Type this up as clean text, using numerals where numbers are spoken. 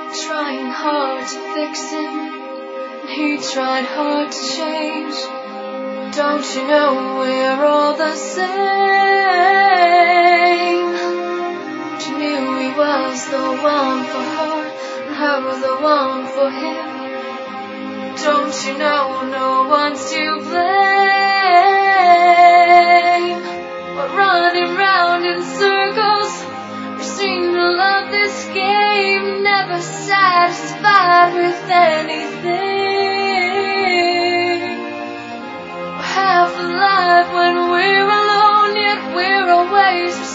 trying hard to fix him, and he tried hard to change. Don't you know we're all the same? She knew he was the one for her, and her the one for him. Don't you know no one's to blame? We're running round in circles, we seem to love this game, never satisfied with anything. We're half alive when we're alone, yet we're always